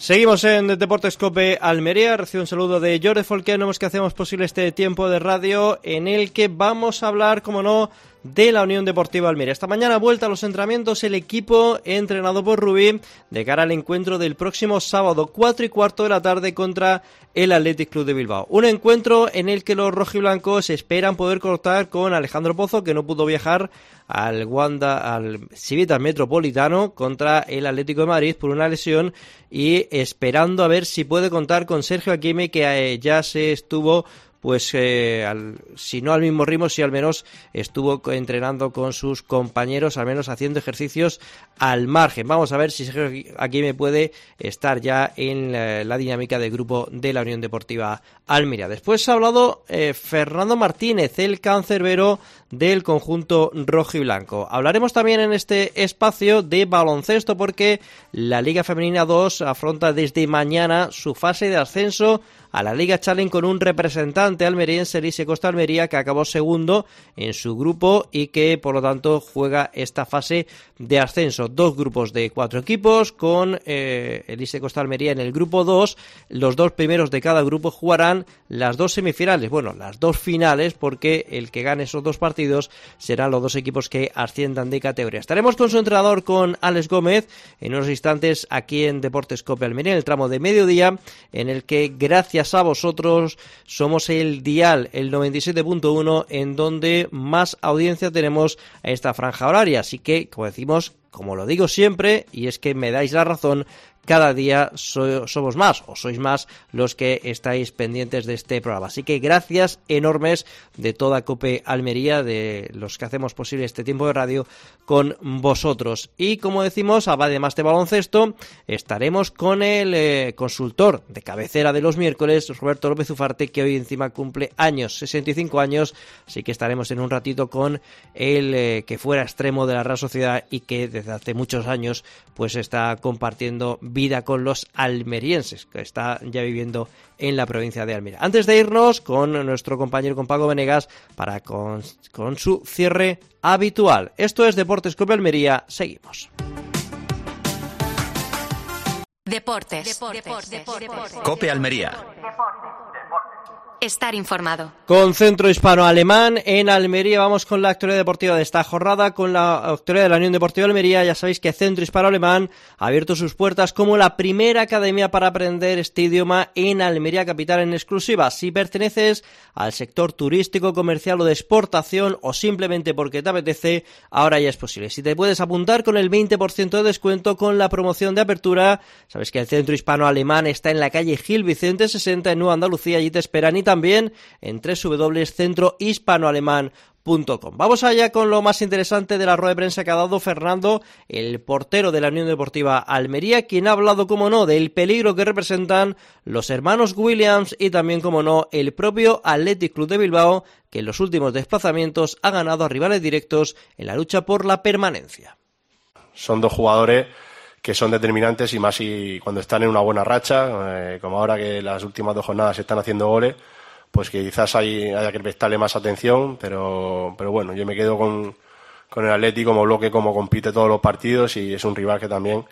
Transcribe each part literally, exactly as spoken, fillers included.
Seguimos en Deportes Cope Almería. Recibo un saludo de Jordi Folqueno, que hacemos posible este tiempo de radio en el que vamos a hablar, como no, de la Unión Deportiva Almería. Esta mañana vuelta a los entrenamientos el equipo entrenado por Rubí de cara al encuentro del próximo sábado, cuatro y cuarto de la tarde, contra el Athletic Club de Bilbao. Un encuentro en el que los rojiblancos esperan poder contar con Alejandro Pozo, que no pudo viajar al Wanda, al Civitas Metropolitano contra el Atlético de Madrid por una lesión, y esperando a ver si puede contar con Sergio Aquime, que eh, ya se estuvo pues eh, al, si no al mismo ritmo, si al menos estuvo entrenando con sus compañeros, al menos haciendo ejercicios al margen. Vamos a ver si Sergio Aquime puede estar ya en la, la dinámica de grupo de la Unión Deportiva Almería. Después ha hablado eh, Fernando Martínez, el cancerbero del conjunto rojiblanco. Hablaremos también en este espacio de baloncesto, porque la Liga Femenina dos afronta desde mañana su fase de ascenso a la Liga Challenge con un representante almeriense, Elise Costa Almería, que acabó segundo en su grupo y que por lo tanto juega esta fase de ascenso. Dos grupos de cuatro equipos con eh, Elise Costa Almería en el grupo dos. Los dos primeros de cada grupo jugarán las dos semifinales, bueno, las dos finales, porque el que gane esos dos partidos serán los dos equipos que asciendan de categoría. Estaremos con su entrenador, con Alex Gómez, en unos instantes aquí en Deportes Cope Almería, en el tramo de mediodía, en el que gracias a vosotros somos el dial, el noventa y siete punto uno, en donde más audiencia tenemos a esta franja horaria. Así que, como decimos, como lo digo siempre, y es que me dais la razón, cada día so, somos más, o sois más los que estáis pendientes de este programa. Así que gracias enormes de toda Cope Almería, de los que hacemos posible este tiempo de radio con vosotros. Y como decimos, además de baloncesto, estaremos con el eh, consultor de cabecera de los miércoles, Roberto López Ufarte, que hoy encima cumple años, sesenta y cinco años, así que estaremos en un ratito con el eh, que fuera extremo de la Real Sociedad y que desde hace muchos años pues está compartiendo vida con los almerienses, que está ya viviendo en la provincia de Almería. Antes de irnos con nuestro compañero, con Paco Venegas, para con, con su cierre habitual. Esto es Deportes Cope Almería. Seguimos. Deportes. Deportes. Deportes. Deportes. Cope Almería. Estar informado. Con Centro Hispano-Alemán en Almería vamos con la actualidad deportiva de esta jornada, con la actualidad de la Unión Deportiva Almería. Ya sabéis que Centro Hispano-Alemán ha abierto sus puertas como la primera academia para aprender este idioma en Almería capital en exclusiva. Si perteneces al sector turístico, comercial o de exportación, o simplemente porque te apetece, ahora ya es posible. Si te puedes apuntar con el veinte por ciento de descuento con la promoción de apertura. Sabes que el Centro Hispano-Alemán está en la calle Gil Vicente sesenta en Nueva Andalucía. Allí te esperan, y también en doble u doble u doble punto centro hispano alemán punto com. Vamos allá con lo más interesante de la rueda de prensa que ha dado Fernando, el portero de la Unión Deportiva Almería, quien ha hablado, como no, del peligro que representan los hermanos Williams y también, como no, el propio Athletic Club de Bilbao, que en los últimos desplazamientos ha ganado a rivales directos en la lucha por la permanencia. Son dos jugadores que son determinantes, y más si cuando están en una buena racha, eh, como ahora que las últimas dos jornadas se están haciendo goles, pues que quizás hay, haya que prestarle más atención, pero pero bueno, yo me quedo con, con el Atlético como bloque, como compite todos los partidos, y es un rival que también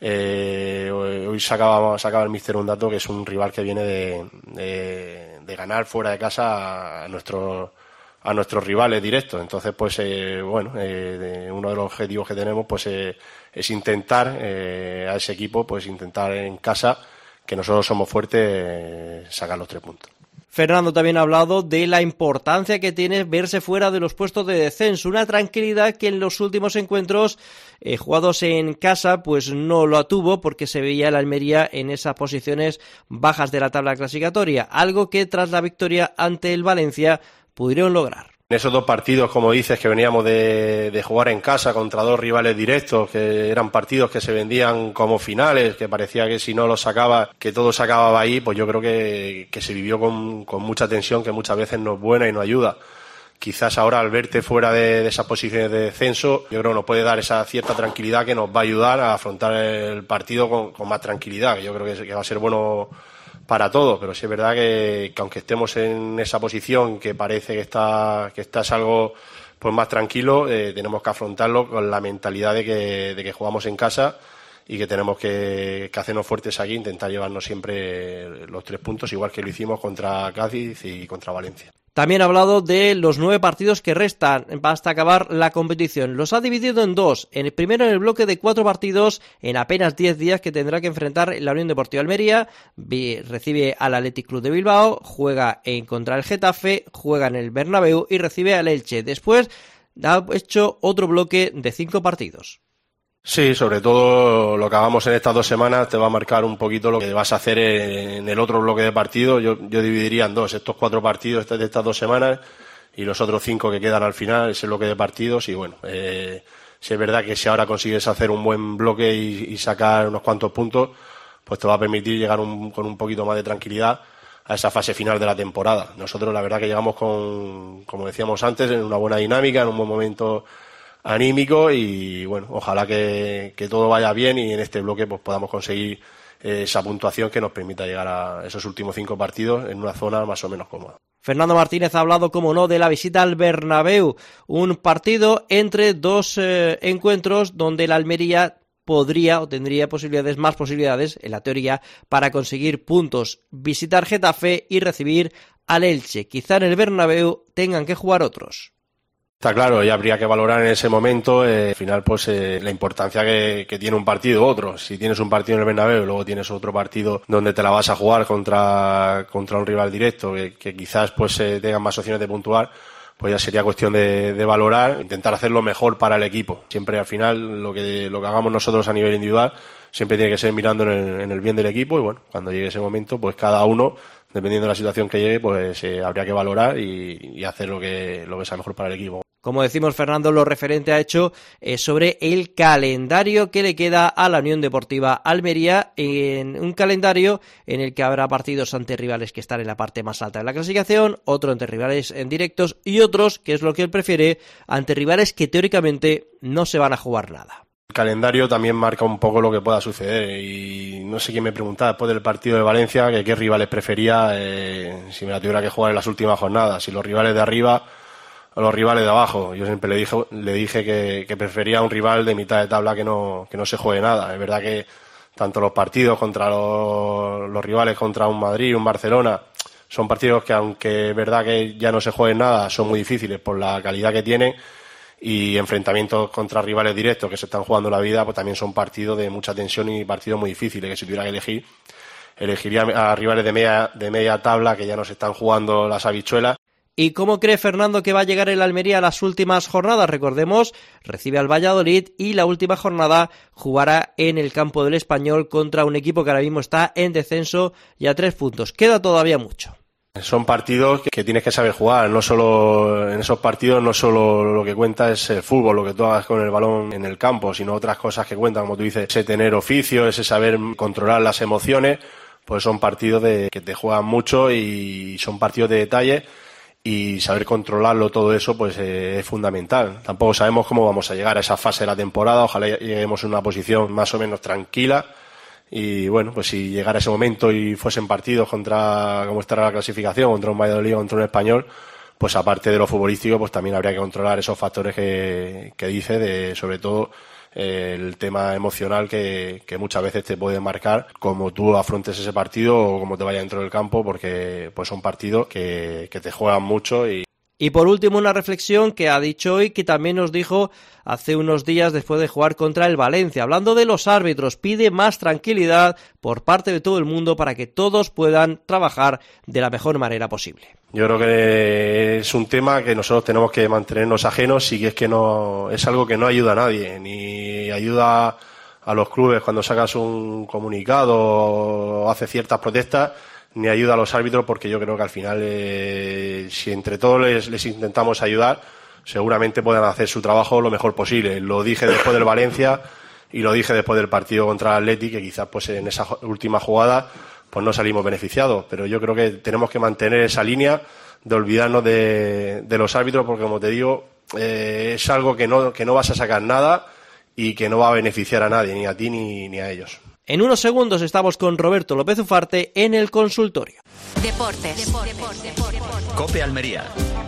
eh, hoy sacaba, sacaba el míster un dato, que es un rival que viene de, de, de ganar fuera de casa a nuestros a nuestros rivales directos. Entonces pues eh, bueno, eh, de, uno de los objetivos que tenemos pues eh, es intentar eh, a ese equipo, pues intentar en casa, que nosotros somos fuertes, eh, sacar los tres puntos. Fernando también ha hablado de la importancia que tiene verse fuera de los puestos de descenso, una tranquilidad que en los últimos encuentros eh, jugados en casa pues no lo tuvo, porque se veía la Almería en esas posiciones bajas de la tabla clasificatoria, algo que tras la victoria ante el Valencia pudieron lograr. En esos dos partidos, como dices, que veníamos de, de jugar en casa contra dos rivales directos, que eran partidos que se vendían como finales, que parecía que si no los sacaba, que todo se acababa ahí, pues yo creo que, que se vivió con, con mucha tensión, que muchas veces no es buena y no ayuda. Quizás ahora, al verte fuera de, de esas posiciones de descenso, yo creo que nos puede dar esa cierta tranquilidad que nos va a ayudar a afrontar el partido con, con más tranquilidad, que yo creo que, que va a ser bueno para todos, pero sí es verdad que, que aunque estemos en esa posición que parece que está que estás algo pues más tranquilo, eh, tenemos que afrontarlo con la mentalidad de que, de que jugamos en casa y que tenemos que, que hacernos fuertes aquí, intentar llevarnos siempre los tres puntos, igual que lo hicimos contra Cádiz y contra Valencia. También ha hablado de los nueve partidos que restan hasta acabar la competición. Los ha dividido en dos. En el primero, en el bloque de cuatro partidos en apenas diez días que tendrá que enfrentar la Unión Deportiva Almería. Recibe al Athletic Club de Bilbao, juega en contra el Getafe, juega en el Bernabéu y recibe al Elche. Después ha hecho otro bloque de cinco partidos. Sí, sobre todo lo que hagamos en estas dos semanas te va a marcar un poquito lo que vas a hacer en el otro bloque de partidos. Yo, yo dividiría en dos estos cuatro partidos de estas dos semanas y los otros cinco que quedan al final, ese bloque de partidos. Y bueno, eh, si es verdad que si ahora consigues hacer un buen bloque y, y sacar unos cuantos puntos, pues te va a permitir llegar un, con un poquito más de tranquilidad a esa fase final de la temporada. Nosotros la verdad que llegamos con, como decíamos antes, en una buena dinámica, en un buen momento anímico y bueno, ojalá que, que todo vaya bien y en este bloque pues podamos conseguir eh, esa puntuación que nos permita llegar a esos últimos cinco partidos en una zona más o menos cómoda. Fernando Martínez ha hablado, como no, de la visita al Bernabéu, un partido entre dos eh, encuentros donde el Almería podría o tendría posibilidades, más posibilidades, en la teoría, para conseguir puntos, visitar Getafe y recibir al Elche. Quizá en el Bernabéu tengan que jugar otros. Está claro, y habría que valorar en ese momento, eh, al final, pues eh, la importancia que, que tiene un partido u otro. Si tienes un partido en el Bernabéu y luego tienes otro partido donde te la vas a jugar contra, contra un rival directo, que, que quizás pues eh, tengan más opciones de puntuar, pues ya sería cuestión de, de valorar, intentar hacer lo mejor para el equipo. Siempre al final lo que, lo que hagamos nosotros a nivel individual siempre tiene que ser mirando en el, en el bien del equipo y bueno, cuando llegue ese momento, pues cada uno, dependiendo de la situación que llegue, pues eh, habría que valorar y, y hacer lo que, lo que sea mejor para el equipo. Como decimos, Fernando, lo referente ha hecho eh, sobre el calendario que le queda a la Unión Deportiva Almería, en un calendario en el que habrá partidos ante rivales que están en la parte más alta de la clasificación, otro ante rivales en directos y otros, que es lo que él prefiere, ante rivales que teóricamente no se van a jugar nada. El calendario también marca un poco lo que pueda suceder y no sé quién me preguntaba después del partido de Valencia que qué rivales prefería eh, si me la tuviera que jugar en las últimas jornadas, si los rivales de arriba a los rivales de abajo. Yo siempre le dije, le dije que, que prefería un rival de mitad de tabla que no, que no se juegue nada. Es verdad que tanto los partidos contra los, los rivales contra un Madrid, un Barcelona, son partidos que aunque es verdad que ya no se jueguen nada, son muy difíciles por la calidad que tienen y enfrentamientos contra rivales directos que se están jugando la vida, pues también son partidos de mucha tensión y partidos muy difíciles, que si tuviera que elegir, elegiría a rivales de media, de media tabla que ya no se están jugando las habichuelas. ¿Y cómo cree Fernando que va a llegar el Almería a las últimas jornadas? Recordemos, recibe al Valladolid y la última jornada jugará en el campo del Español contra un equipo que ahora mismo está en descenso y a tres puntos. Queda todavía mucho. Son partidos que tienes que saber jugar, no solo en esos partidos no solo lo que cuenta es el fútbol, lo que tú hagas con el balón en el campo, sino otras cosas que cuentan, como tú dices, ese tener oficio, ese saber controlar las emociones, pues son partidos de, que te juegan mucho y son partidos de detalle. Y saber controlarlo todo eso pues eh, es fundamental. Tampoco sabemos cómo vamos a llegar a esa fase de la temporada, ojalá lleguemos en una posición más o menos tranquila y bueno, pues si llegara ese momento y fuesen partidos contra, como estará la clasificación, contra un Valladolid o contra un Español, pues aparte de lo futbolístico pues también habría que controlar esos factores que, que dice, de sobre todo el tema emocional que, que muchas veces te puede marcar cómo tú afrontes ese partido o cómo te vaya dentro del campo, porque pues son partidos que, que te juegan mucho. Y Y por último, una reflexión que ha dicho hoy, que también nos dijo hace unos días después de jugar contra el Valencia. Hablando de los árbitros, pide más tranquilidad por parte de todo el mundo para que todos puedan trabajar de la mejor manera posible. Yo creo que es un tema que nosotros tenemos que mantenernos ajenos y que es que no es algo que no ayuda a nadie, ni ayuda a los clubes cuando sacas un comunicado o hace ciertas protestas, ni ayuda a los árbitros, porque yo creo que al final eh, si entre todos les, les intentamos ayudar, seguramente puedan hacer su trabajo lo mejor posible. Lo dije después del Valencia y lo dije después del partido contra el Athletic, que quizás pues en esa última jugada pues no salimos beneficiados, pero yo creo que tenemos que mantener esa línea de olvidarnos de, de los árbitros, porque como te digo, eh, es algo que no, que no vas a sacar nada y que no va a beneficiar a nadie, ni a ti ni, ni a ellos. En unos segundos estamos con Roberto López Ufarte en el consultorio. Deportes. Deportes. Deportes. COPE Almería.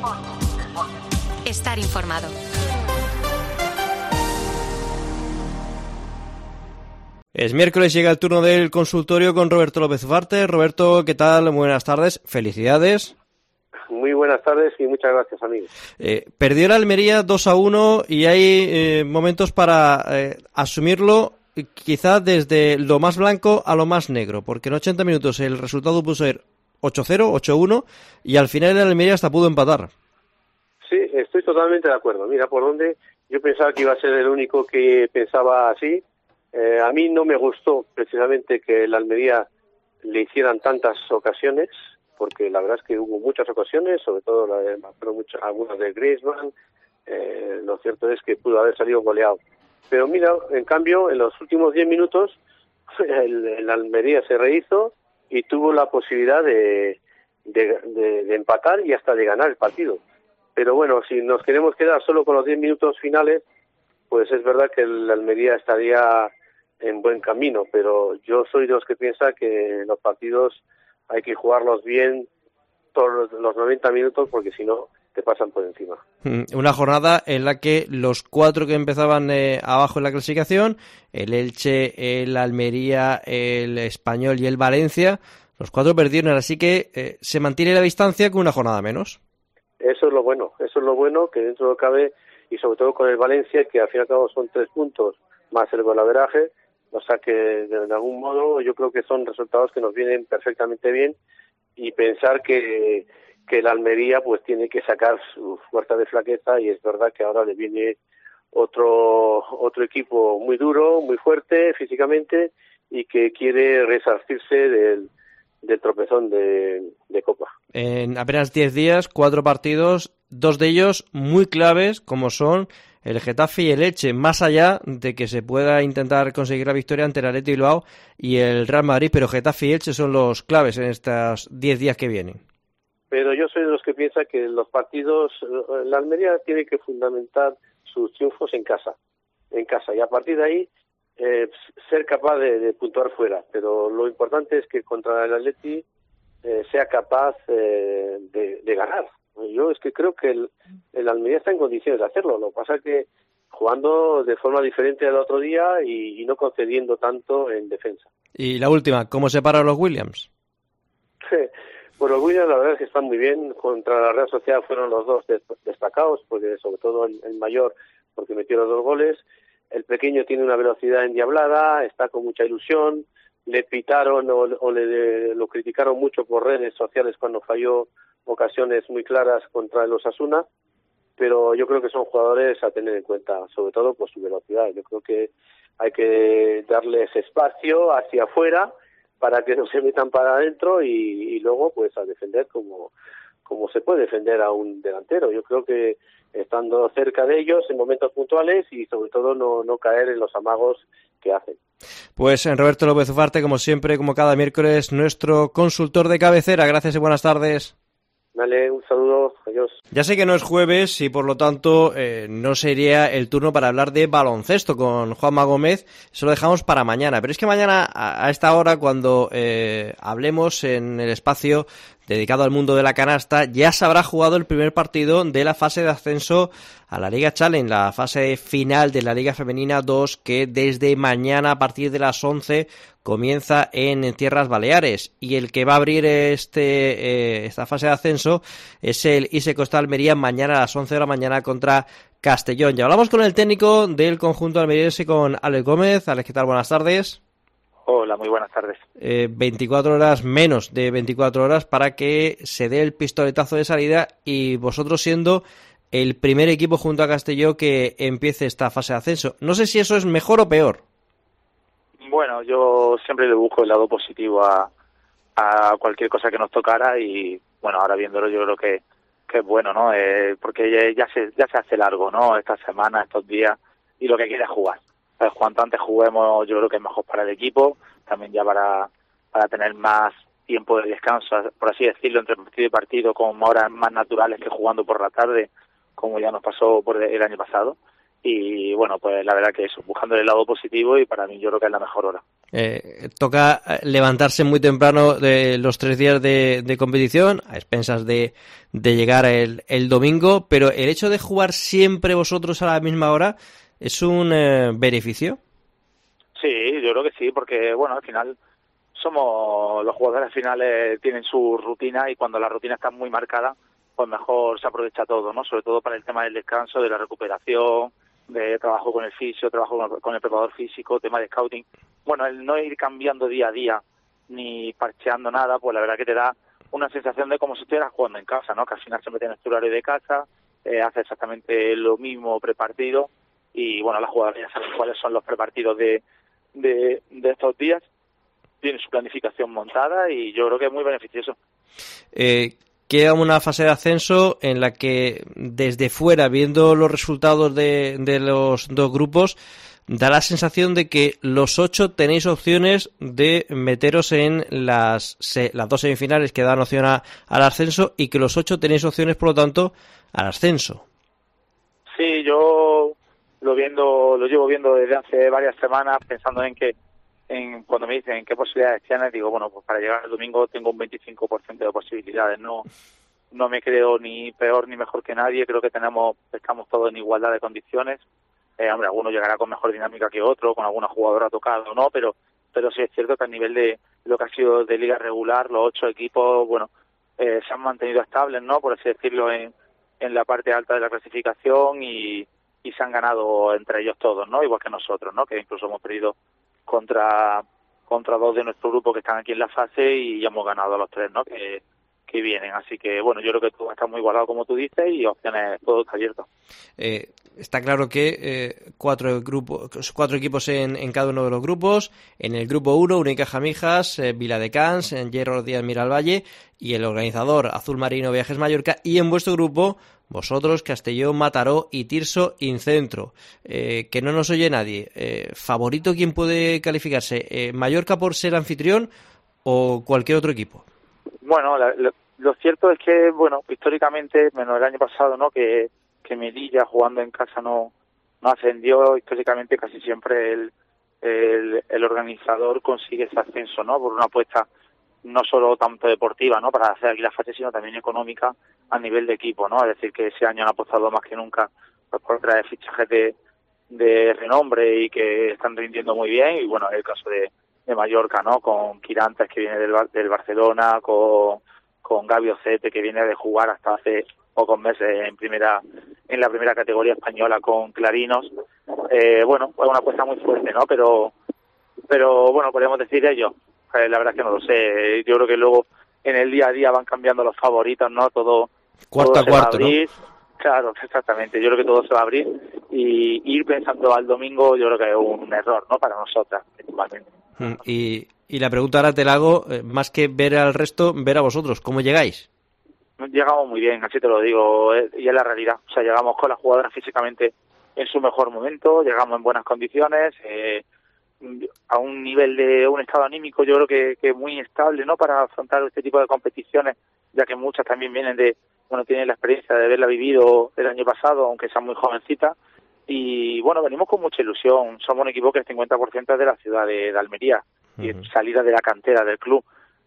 Estar informado. Es miércoles, llega el turno del consultorio con Roberto López Ufarte. Roberto, ¿qué tal? Buenas tardes, felicidades. Muy buenas tardes y muchas gracias, amigo. Eh, perdió la Almería dos a uno y hay eh, momentos para eh, asumirlo quizás desde lo más blanco a lo más negro, porque en ochenta minutos el resultado puso ser ocho cero, ocho uno y al final el Almería hasta pudo empatar. Sí, estoy totalmente de acuerdo. Mira, por dónde yo pensaba que iba a ser el único que pensaba así. Eh, a mí no me gustó precisamente que el Almería le hicieran tantas ocasiones, porque la verdad es que hubo muchas ocasiones, sobre todo la de, pero muchas, algunas de Griezmann. Eh, lo cierto es que pudo haber salido goleado. Pero mira, en cambio, en los últimos diez minutos el, el Almería se rehizo y tuvo la posibilidad de, de, de, de empatar y hasta de ganar el partido. Pero bueno, si nos queremos quedar solo con los diez minutos finales, pues es verdad que el Almería estaría en buen camino, pero yo soy de los que piensa que los partidos hay que jugarlos bien todos los noventa minutos, porque si no te pasan por encima. Una jornada en la que los cuatro que empezaban eh, abajo en la clasificación, el Elche, el Almería, el Español y el Valencia, los cuatro perdieron, así que eh, se mantiene la distancia con una jornada menos. Eso es lo bueno, eso es lo bueno, que dentro de lo que cabe, y sobre todo con el Valencia, que al fin y al cabo son tres puntos más el golaveraje, o sea que de, de algún modo yo creo que son resultados que nos vienen perfectamente bien, y pensar que, que el Almería pues tiene que sacar su fuerza de flaqueza, y es verdad que ahora le viene otro otro equipo muy duro, muy fuerte físicamente, y que quiere resarcirse del, del tropezón de, de Copa. En apenas diez días, cuatro partidos, dos de ellos muy claves, como son el Getafe y el Elche, más allá de que se pueda intentar conseguir la victoria ante el Athletic Bilbao y el Real Madrid, pero Getafe y Elche son los claves en estos diez días que vienen. Pero yo soy de los que piensa que los partidos, la Almería tiene que fundamentar sus triunfos en casa, en casa, y a partir de ahí eh, ser capaz de, de puntuar fuera, pero lo importante es que contra el Athletic eh, sea capaz eh, de, de ganar. Yo es que creo que el, el Almería está en condiciones de hacerlo. Lo que pasa es que jugando de forma diferente al otro día y, y no concediendo tanto en defensa. Y la última, ¿cómo se paran los Williams? Bueno, los Williams la verdad es que están muy bien. Contra la Real Sociedad fueron los dos destacados, porque sobre todo el, el mayor, porque metió los dos goles. El pequeño tiene una velocidad endiablada, está con mucha ilusión. Le pitaron o, o le, lo criticaron mucho por redes sociales cuando falló ocasiones muy claras contra el Osasuna, pero yo creo que son jugadores a tener en cuenta, sobre todo por su velocidad. Yo creo que hay que darles espacio hacia afuera para que no se metan para adentro y, y luego pues a defender como, como se puede defender a un delantero. Yo creo que estando cerca de ellos en momentos puntuales y sobre todo no, no caer en los amagos que hacen. Pues Roberto López Ufarte, como siempre, como cada miércoles, nuestro consultor de cabecera. Gracias y buenas tardes. Dale, un saludo, adiós. Ya sé que no es jueves y por lo tanto eh, no sería el turno para hablar de baloncesto con Juanma Gómez, eso lo dejamos para mañana, pero es que mañana a, a esta hora cuando eh, hablemos en el espacio dedicado al mundo de la canasta, ya se habrá jugado el primer partido de la fase de ascenso a la Liga Challenge, la fase final de la Liga Femenina dos, que desde mañana a partir de las once comienza en Tierras Baleares, y el que va a abrir este eh, esta fase de ascenso es el I S E Costa Almería mañana a las once de la mañana contra Castellón. Ya hablamos con el técnico del conjunto almeriense, con Alex Gómez. Alex, ¿qué tal? Buenas tardes. Hola, muy buenas tardes. Eh, veinticuatro horas, menos de veinticuatro horas para que se dé el pistoletazo de salida, y vosotros siendo el primer equipo junto a Castelló que empiece esta fase de ascenso. No sé si eso es mejor o peor. Bueno, yo siempre le busco el lado positivo a, a cualquier cosa que nos tocara, y bueno, ahora viéndolo yo creo que, que es bueno, ¿no? Eh, porque ya, ya, se, ya se hace largo, ¿no? Esta semana, estos días, y lo que quiere es jugar. Entonces, cuanto antes juguemos, yo creo que es mejor para el equipo, también ya para, para tener más tiempo de descanso, por así decirlo, entre partido y partido, con horas más naturales que jugando por la tarde, como ya nos pasó por el año pasado. Y bueno, pues la verdad que eso, buscando el lado positivo, y para mí yo creo que es la mejor hora. Eh, toca levantarse muy temprano de los tres días de, de competición, a expensas de, de llegar el, el domingo, pero el hecho de jugar siempre vosotros a la misma hora, ¿es un eh, beneficio? Sí, yo creo creo que sí, porque bueno, al final somos los jugadores, al final eh, tienen su rutina y cuando la rutina está muy marcada, pues mejor se aprovecha todo, ¿no? Sobre todo para el tema del descanso, de la recuperación, de trabajo con el fisio, trabajo con el preparador físico, tema de scouting. Bueno, el no ir cambiando día a día ni parcheando nada, pues la verdad que te da una sensación de como si estuvieras jugando en casa, ¿no? Que al final siempre tienes tu horario de casa, eh, hace exactamente lo mismo prepartido y bueno, las jugadoras ya saben cuáles son los prepartidos de, de, de estos días, tienen su planificación montada y yo creo que es muy beneficioso. Eh, queda una fase de ascenso en la que desde fuera, viendo los resultados de, de los dos grupos, da la sensación de que los ocho tenéis opciones de meteros en las, se, las dos semifinales que dan opción a, al ascenso y que los ocho tenéis opciones, por lo tanto, al ascenso. Sí, yo lo viendo, lo llevo viendo desde hace varias semanas, pensando en que, en cuando me dicen qué posibilidades tienes, digo, bueno, pues para llegar al domingo tengo un veinticinco por ciento de posibilidades, no no me creo ni peor ni mejor que nadie, creo que tenemos estamos todos en igualdad de condiciones. Eh, hombre, alguno llegará con mejor dinámica que otro, con alguna jugadora tocada o no, pero pero sí es cierto que a nivel de lo que ha sido de liga regular, los ocho equipos, bueno, eh, se han mantenido estables, ¿no? Por así decirlo, en, en la parte alta de la clasificación y, y se han ganado entre ellos todos, ¿no? Igual que nosotros, ¿no? Que incluso hemos perdido contra contra dos de nuestro grupo que están aquí en la fase y ya hemos ganado a los tres, ¿no? Que que vienen, así que bueno, yo creo que todo está muy igualado como tú dices y opciones, todo está abierto. Eh, está claro que eh, cuatro grupos, cuatro equipos en, en cada uno de los grupos. En el grupo uno, Unicaja Mijas, eh, Viladecans, en Hierro Díaz Miralvalle y el organizador Azul Marino Viajes Mallorca. Y en vuestro grupo, vosotros, Castellón, Mataró y Tirso Incentro. Eh, que no nos oye nadie. Eh, ¿Favorito quién puede calificarse? Eh, ¿Mallorca por ser anfitrión o cualquier otro equipo? Bueno, la, lo, lo cierto es que, bueno, históricamente, menos el año pasado, ¿no? Que, que Melilla jugando en casa no, no ascendió, históricamente casi siempre el, el, el organizador consigue ese ascenso, ¿no? Por una apuesta no solo tanto deportiva, ¿no? Para hacer aquí la fase, sino también económica a nivel de equipo, ¿no? Es decir, que ese año han apostado más que nunca pues, por traer fichajes de, de renombre y que están rindiendo muy bien y, bueno, el caso de de Mallorca, ¿no? Con Quirantes, que viene del, del Barcelona, con, con Gabi Ocete, que viene de jugar hasta hace pocos meses en primera en la primera categoría española con Clarinos. Eh, bueno, es una apuesta muy fuerte, ¿no? Pero, pero bueno, podríamos decir ellos. Eh, la verdad es que no lo sé. Yo creo que luego en el día a día van cambiando los favoritos, ¿no? Todo, cuarto todo a se cuarto, va a abrir. ¿no? Claro, exactamente. Yo creo que todo se va a abrir y ir pensando al domingo yo creo que es un error, ¿no? Para nosotras, principalmente. Y, y la pregunta ahora te la hago, eh, más que ver al resto, ver a vosotros. ¿Cómo llegáis? Llegamos muy bien, así te lo digo, eh, y es la realidad. O sea, llegamos con las jugadoras físicamente en su mejor momento, llegamos en buenas condiciones, eh, a un nivel de un estado anímico yo creo que, que muy estable, ¿no? Para afrontar este tipo de competiciones, ya que muchas también vienen de, bueno, tienen la experiencia de haberla vivido el año pasado, aunque sean muy jovencitas. Y bueno, venimos con mucha ilusión. Somos un equipo que el cincuenta por ciento es de la ciudad de, de Almería, uh-huh. y salida de la cantera del club.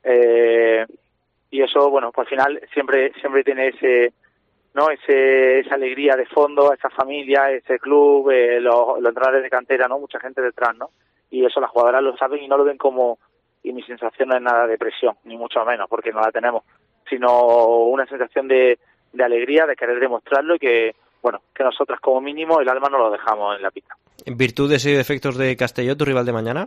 Eh, y eso, bueno, pues al final siempre siempre tiene ese, ¿no? Ese, esa alegría de fondo, esa familia, ese club, eh, los, los entrenadores de cantera, ¿no? Mucha gente detrás, ¿no? Y eso las jugadoras lo saben y no lo ven como, y mi sensación no es nada de presión, ni mucho menos, porque no la tenemos, sino una sensación de, de alegría, de querer demostrarlo y que, bueno, que nosotras como mínimo el alma no lo dejamos en la pista. ¿En virtudes y defectos de Castelló, tu rival de mañana?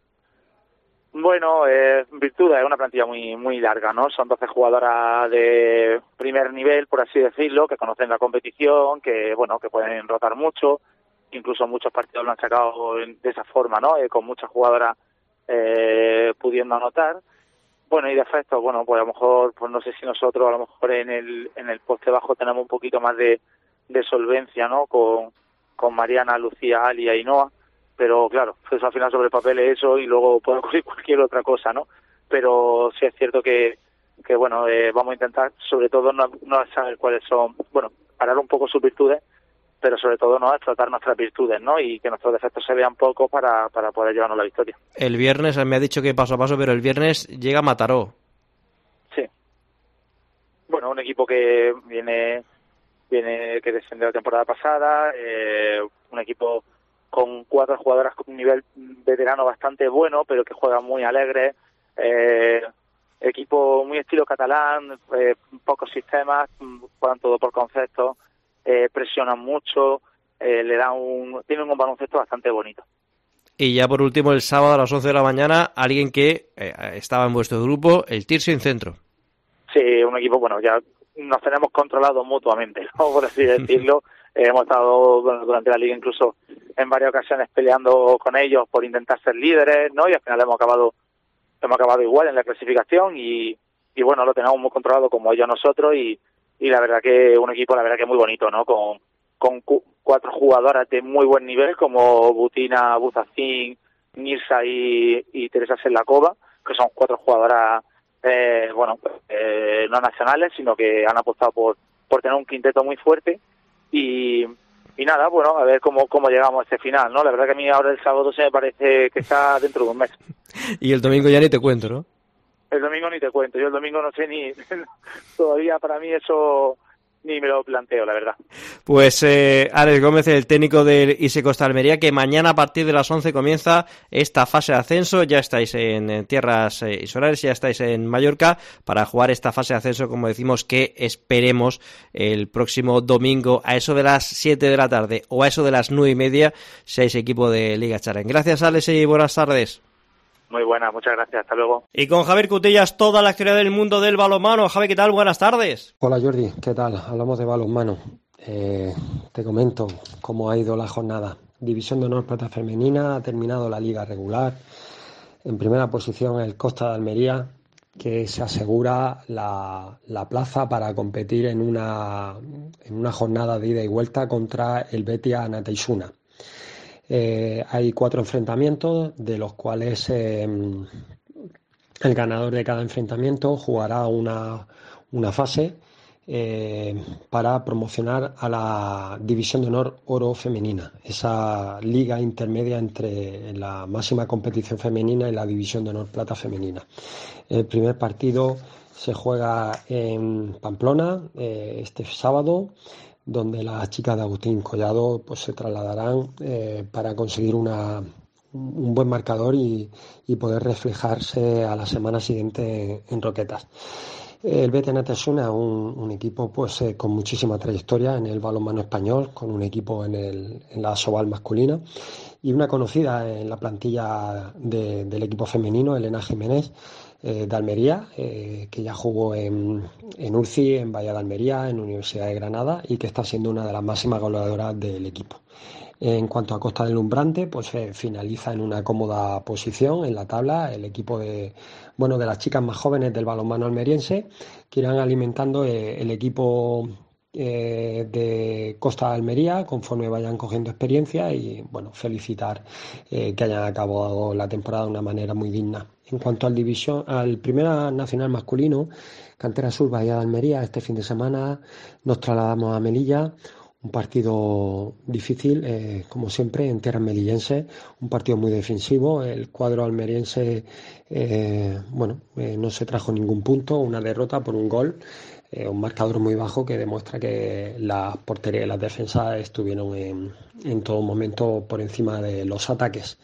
Bueno, eh, virtudes, es una plantilla muy muy larga, ¿no? Son doce jugadoras de primer nivel, por así decirlo, que conocen la competición, que, bueno, que pueden rotar mucho, incluso muchos partidos lo han sacado de esa forma, ¿no? Eh, con muchas jugadoras eh, pudiendo anotar. Bueno, y de efectos, bueno, pues a lo mejor, pues no sé si nosotros a lo mejor en el en el poste bajo tenemos un poquito más de de solvencia, ¿no? Con, con Mariana, Lucía, Ali y Ainhoa, pero claro, pues al final sobre el papel es eso y luego puede ocurrir cualquier otra cosa, ¿no? Pero sí es cierto que, que bueno, eh, vamos a intentar sobre todo no, no saber cuáles son, bueno, parar un poco sus virtudes, pero sobre todo no explotar nuestras virtudes, ¿no? Y que nuestros defectos se vean poco para, para poder llevarnos la victoria. El viernes, me ha dicho que paso a paso, pero el viernes llega Mataró. Sí. Bueno, un equipo que viene... viene que descendió la temporada pasada, eh, un equipo con cuatro jugadoras con un nivel veterano bastante bueno, pero que juegan muy alegres. Eh, equipo muy estilo catalán, eh, pocos sistemas, juegan todo por conceptos, eh, presionan mucho, eh, le dan un, tienen un baloncesto bastante bonito. Y ya por último, el sábado a las once de la mañana, alguien que eh, estaba en vuestro grupo, el Tirso en Centro. Sí, un equipo, bueno, ya nos tenemos controlados mutuamente, ¿no? Por así decirlo. Eh, hemos estado, bueno, durante la liga incluso en varias ocasiones peleando con ellos por intentar ser líderes, ¿no? Y al final hemos acabado hemos acabado igual en la clasificación y, y bueno, lo tenemos muy controlado como ellos nosotros y, y la verdad que un equipo, la verdad que muy bonito, ¿no? Con, con cu- cuatro jugadoras de muy buen nivel como Butina, Buzacín, Mirza y, y Teresa Selakova, que son cuatro jugadoras, eh, bueno, eh, no nacionales, sino que han apostado por, por tener un quinteto muy fuerte y, y nada, bueno, a ver cómo, cómo llegamos a este final, ¿no? La verdad que a mí ahora el sábado se me parece que está dentro de un mes. Y el domingo ya ni te cuento, ¿no? El domingo ni te cuento, yo el domingo no sé ni, todavía para mí eso ni me lo planteo, la verdad. Pues eh, Alex Gómez, el técnico del I S E Costa Almería, que mañana a partir de las once comienza esta fase de ascenso, ya estáis en, en tierras eh, insulares, ya estáis en Mallorca para jugar esta fase de ascenso, como decimos, que esperemos el próximo domingo a eso de las siete de la tarde o a eso de las nueve y media, seáis equipo de Liga Challenge. Gracias, Alex, y buenas tardes. Muy buena, muchas gracias, hasta luego. Y con Javier Cutillas, toda la actualidad del mundo del balonmano. Javi, ¿qué tal? Buenas tardes. Hola Jordi, ¿qué tal? Hablamos de balonmano. Eh, te comento cómo ha ido la jornada. División de Honor Plata Femenina, ha terminado la liga regular. En primera posición el Costa de Almería, que se asegura la, la plaza para competir en una, en una jornada de ida y vuelta contra el Betia Nataisuna. Eh, hay cuatro enfrentamientos, de los cuales eh, el ganador de cada enfrentamiento jugará una, una fase eh, para promocionar a la División de Honor Oro Femenina, esa liga intermedia entre la máxima competición femenina y la División de Honor Plata Femenina. El primer partido se juega en Pamplona eh, este sábado, donde las chicas de Agustín Collado pues se trasladarán eh, para conseguir una, un buen marcador y, y poder reflejarse a la semana siguiente en Roquetas. El Betia Nataisuna, un, un equipo pues eh, con muchísima trayectoria en el balonmano español, con un equipo en, el, en la Sobal masculina y una conocida en la plantilla de, del equipo femenino, Elena Jiménez, eh, de Almería, eh, que ya jugó en, en U R C I, en Bahía de Almería, en Universidad de Granada y que está siendo una de las máximas goleadoras del equipo. En cuanto a Costa del Lumbrante, pues eh, finaliza en una cómoda posición en la tabla el equipo de, bueno, de las chicas más jóvenes del balonmano almeriense, que irán alimentando eh, el equipo eh, de Costa de Almería conforme vayan cogiendo experiencia y bueno, felicitar eh, que hayan acabado la temporada de una manera muy digna. En cuanto al división, al Primera Nacional masculino, Cantera Sur Bahía de Almería, este fin de semana nos trasladamos a Melilla. Un partido difícil, eh, como siempre, en tierras melillenses, un partido muy defensivo. El cuadro almeriense, eh, bueno, eh, no se trajo ningún punto, una derrota por un gol, eh, un marcador muy bajo que demuestra que las porterías y las defensas estuvieron en, en todo momento por encima de los ataques.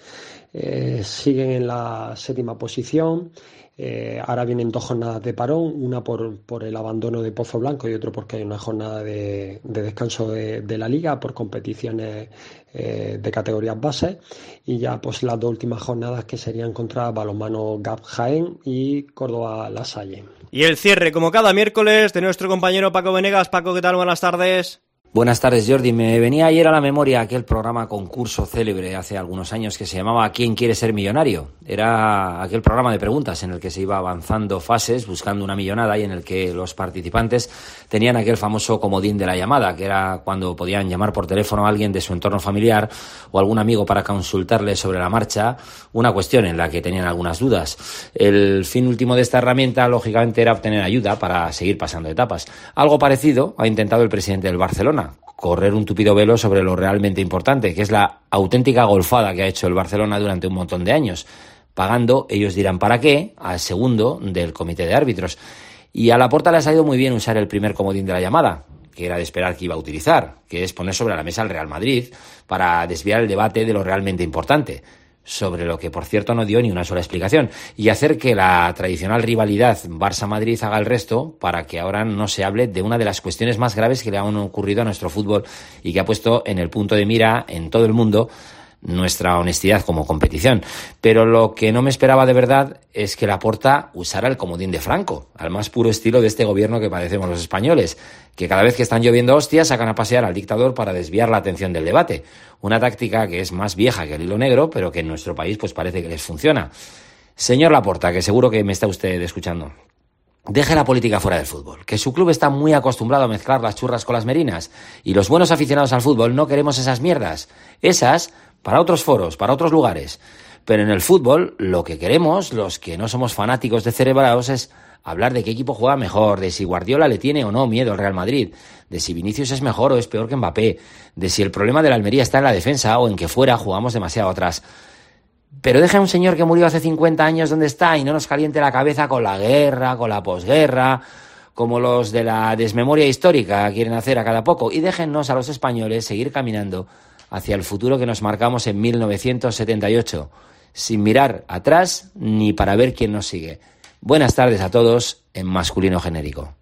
Eh, siguen en la séptima posición. Eh, ahora vienen dos jornadas de parón, una por, por el abandono de Pozo Blanco y otro porque hay una jornada de, de descanso de, de la liga por competiciones eh, de categorías bases y ya pues las dos últimas jornadas que serían contra Balonmano Gap Jaén y Córdoba La Salle. Y el cierre, como cada miércoles, de nuestro compañero Paco Venegas. Paco, ¿qué tal? Buenas tardes. Buenas tardes, Jordi. Me venía ayer a la memoria aquel programa concurso célebre hace algunos años que se llamaba ¿Quién quiere ser millonario? Era aquel programa de preguntas en el que se iba avanzando fases buscando una millonada y en el que los participantes tenían aquel famoso comodín de la llamada, que era cuando podían llamar por teléfono a alguien de su entorno familiar o algún amigo para consultarle sobre la marcha una cuestión en la que tenían algunas dudas. El fin último de esta herramienta, lógicamente, era obtener ayuda para seguir pasando etapas. Algo parecido ha intentado el presidente del Barcelona, correr un tupido velo sobre lo realmente importante, que es la auténtica golfada que ha hecho el Barcelona durante un montón de años, pagando, ellos dirán para qué, al segundo del comité de árbitros. Y a Laporta le ha salido muy bien usar el primer comodín de la llamada, que era de esperar que iba a utilizar, que es poner sobre la mesa al Real Madrid para desviar el debate de lo realmente importante, sobre lo que, por cierto, no dio ni una sola explicación, y hacer que la tradicional rivalidad Barça-Madrid haga el resto para que ahora no se hable de una de las cuestiones más graves que le han ocurrido a nuestro fútbol y que ha puesto en el punto de mira en todo el mundo nuestra honestidad como competición. Pero lo que no me esperaba de verdad es que Laporta usara el comodín de Franco, al más puro estilo de este gobierno que padecemos los españoles, que cada vez que están lloviendo hostias sacan a pasear al dictador para desviar la atención del debate. Una táctica que es más vieja que el hilo negro, pero que en nuestro país pues parece que les funciona. Señor Laporta, que seguro que me está usted escuchando, deje la política fuera del fútbol, que su club está muy acostumbrado a mezclar las churras con las merinas, y los buenos aficionados al fútbol no queremos esas mierdas. Esas para otros foros, para otros lugares. Pero en el fútbol, lo que queremos, los que no somos fanáticos de cerebrados, es hablar de qué equipo juega mejor, de si Guardiola le tiene o no miedo al Real Madrid, de si Vinicius es mejor o es peor que Mbappé, de si el problema de la Almería está en la defensa o en que fuera jugamos demasiado atrás. Pero deja a un señor que murió hace cincuenta años donde está y no nos caliente la cabeza con la guerra, con la posguerra, como los de la desmemoria histórica quieren hacer a cada poco, y déjennos a los españoles seguir caminando hacia el futuro que nos marcamos en mil novecientos setenta y ocho, sin mirar atrás ni para ver quién nos sigue. Buenas tardes a todos en masculino genérico.